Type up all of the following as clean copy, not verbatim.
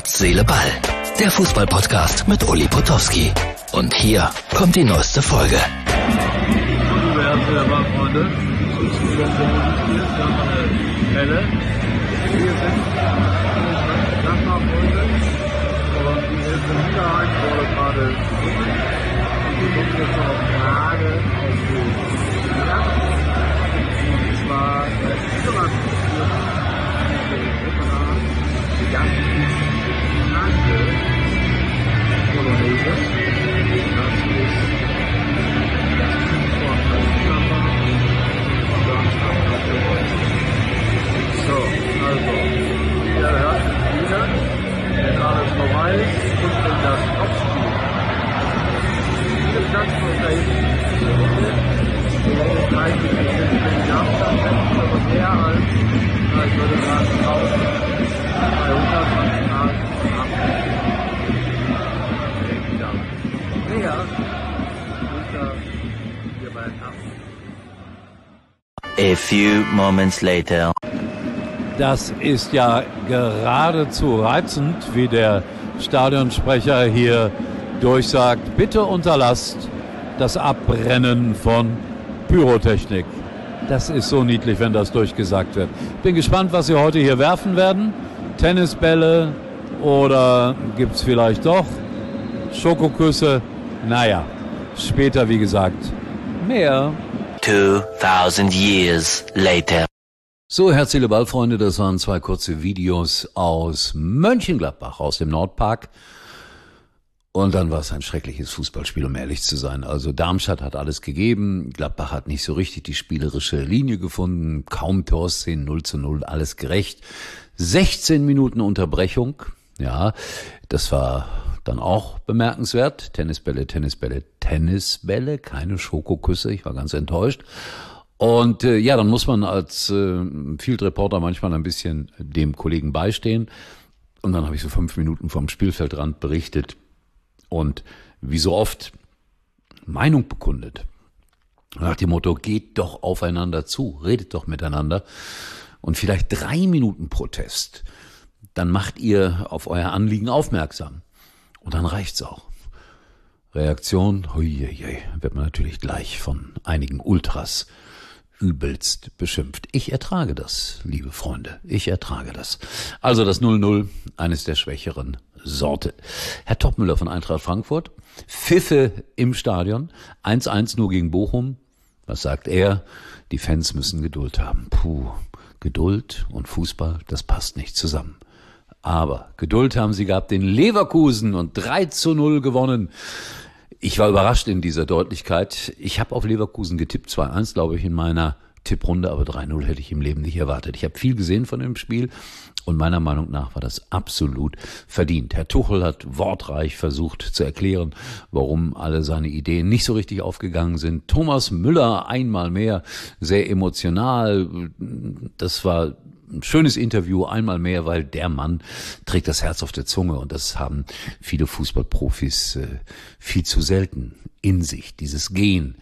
Herz, Seele, Ball. Der Fußball-Podcast mit Uli Potowski. Und hier kommt die neueste Folge. Liebe Herz, Seele, Ball, Freunde. Hier ist eine Welle. Wir sind Nachbarfreunde. Und die Hälfte Niederrhein wurde gerade gesungen. Wir kommen jetzt noch auf Frage aus dem Land. Und zwar Niederrhein die ganze Nase Polonaise. Das ist das Vorteilsnummer von Darmstadt für heute. So, also, ihr hört es wieder, wenn alles vorbei ist und wenn das Topspiel. Viele Plätze und da hinten die Runde. Die eigentlich in Darmstadt sind aber mehr als, ich würde sagen, 120 Mal A few moments later. Das ist ja geradezu reizend, wie der Stadionsprecher hier durchsagt. Bitte unterlasst das Abbrennen von Pyrotechnik. Das ist so niedlich, wenn das durchgesagt wird. Bin gespannt, was Sie heute hier werfen werden. Tennisbälle oder gibt's vielleicht doch Schokoküsse? Naja, später wie gesagt mehr. 2000 years later. So, Herz, Seele, Ball, Freunde, das waren 2 kurze Videos aus Mönchengladbach, aus dem Nordpark. Und dann war es ein schreckliches Fußballspiel, um ehrlich zu sein. Also Darmstadt hat alles gegeben, Gladbach hat nicht so richtig die spielerische Linie gefunden, kaum Torszenen, 0:0, alles gerecht. 16 Minuten Unterbrechung, ja, das war dann auch bemerkenswert. Tennisbälle, keine Schokoküsse, ich war ganz enttäuscht. Und ja, dann muss man als Field Reporter manchmal ein bisschen dem Kollegen beistehen. Und dann habe ich so 5 Minuten vom Spielfeldrand berichtet und wie so oft Meinung bekundet. Nach dem Motto, geht doch aufeinander zu, redet doch miteinander. Und vielleicht 3 Minuten Protest, dann macht ihr auf euer Anliegen aufmerksam. Und dann reicht's auch. Reaktion, wird man natürlich gleich von einigen Ultras übelst beschimpft. Ich ertrage das, liebe Freunde, ich ertrage das. Also das 0:0, eines der schwächeren Sorte. Herr Toppmüller von Eintracht Frankfurt, Pfiffe im Stadion, 1:1 nur gegen Bochum. Was sagt er? Die Fans müssen Geduld haben. Geduld und Fußball, das passt nicht zusammen. Aber Geduld haben sie gehabt in Leverkusen und 3:0 gewonnen. Ich war überrascht in dieser Deutlichkeit. Ich habe auf Leverkusen getippt, 2:1, glaube ich, in meiner Tipprunde, aber 3:0 hätte ich im Leben nicht erwartet. Ich habe viel gesehen von dem Spiel und meiner Meinung nach war das absolut verdient. Herr Tuchel hat wortreich versucht zu erklären, warum alle seine Ideen nicht so richtig aufgegangen sind. Thomas Müller einmal mehr, sehr emotional. Das war ein schönes Interview, einmal mehr, weil der Mann trägt das Herz auf der Zunge und das haben viele Fußballprofis viel zu selten in sich, dieses Gen.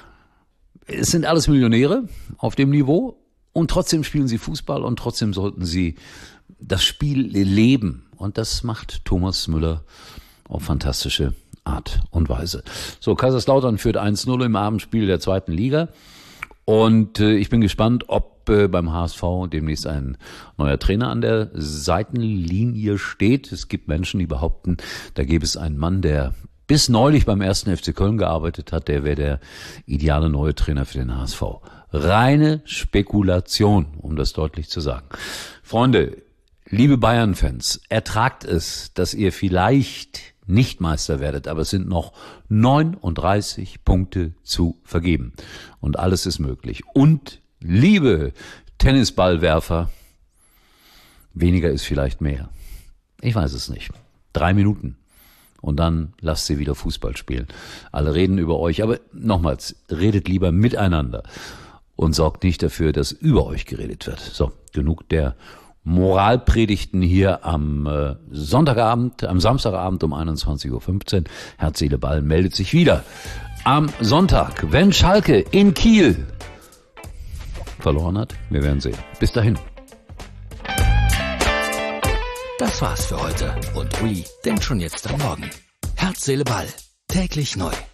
Es sind alles Millionäre auf dem Niveau und trotzdem spielen sie Fußball und trotzdem sollten sie das Spiel leben und das macht Thomas Müller auf fantastische Art und Weise. So, Kaiserslautern führt 1:0 im Abendspiel der 2. Liga. Und ich bin gespannt, ob beim HSV demnächst ein neuer Trainer an der Seitenlinie steht. Es gibt Menschen, die behaupten, da gäbe es einen Mann, der bis neulich beim 1. FC Köln gearbeitet hat, der wäre der ideale neue Trainer für den HSV. Reine Spekulation, um das deutlich zu sagen. Freunde, liebe Bayern-Fans, ertragt es, dass ihr vielleicht nicht Meister werdet, aber es sind noch 39 Punkte zu vergeben. Und alles ist möglich. Und liebe Tennisballwerfer, weniger ist vielleicht mehr. Ich weiß es nicht. 3 Minuten. Und dann lasst sie wieder Fußball spielen. Alle reden über euch, aber nochmals, redet lieber miteinander und sorgt nicht dafür, dass über euch geredet wird. So, genug der Moralpredigten hier am Sonntagabend, am Samstagabend um 21:15 Uhr. Herz, Seele, Ball meldet sich wieder am Sonntag, wenn Schalke in Kiel verloren hat. Wir werden sehen. Bis dahin. Das war's für heute und Uli denkt schon jetzt am Morgen. Herz, Seele, Ball. Täglich neu.